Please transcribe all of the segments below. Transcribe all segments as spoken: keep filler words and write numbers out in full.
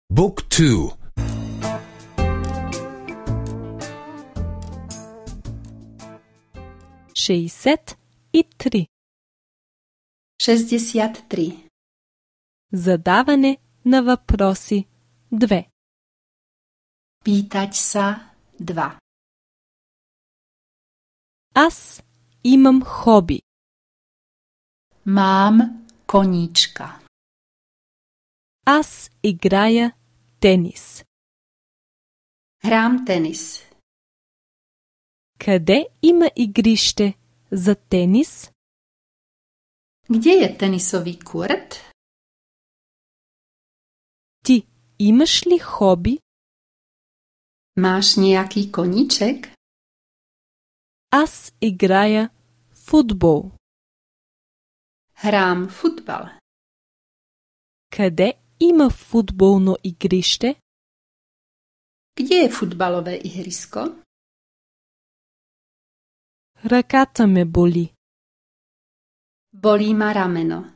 Book two. шейсет и три. šesťdesiat tri. Задаване на въпроси две. Pýtať sa dva. Аз имам хоби. Mám koníčka. Аз играя тенис. Hrám tenis. Къде има игрище за тенис? Kde je tenisový kurt? Ти имаш ли хоби? Máš nejaký koníček? Аз играя футбол. Hrám futbal. Къде има футболно игрище? Kde je futbalové ihrisko? Ръката ме боли. Bolí ma rameno.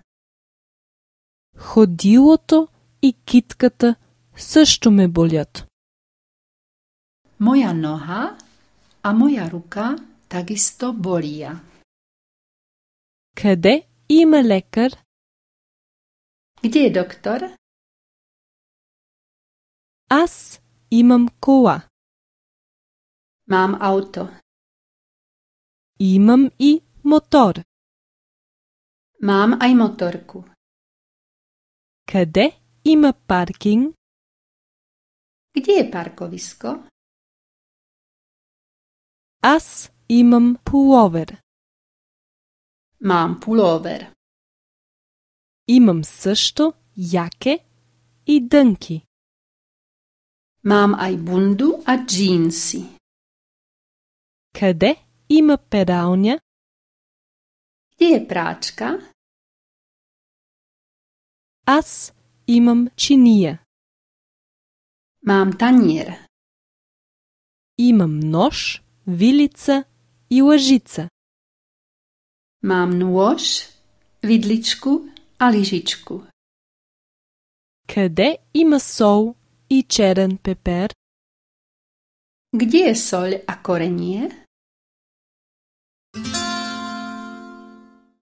Ходилото и китката също ме болят. Moja noha a moja ruka takisto bolia. Къде има лекар? Kde je doktor? Аз имам кола. Mám auto. Имам и мотор. Mám aj motorku. Къде има паркинг? Kde je parkovisko? Аз имам пуловер. Mám pulóver. Имам също яке и дънки. Mám aj bundu a džínsy. Къде има пералня? Kde je práčka? Аз имам чиния. Mám tanier. Имам нож, вилица и лъжица. Mám nôž, vidličku a lyžičku. Къде има сол и черен пепер? Kde je soľ a korenie?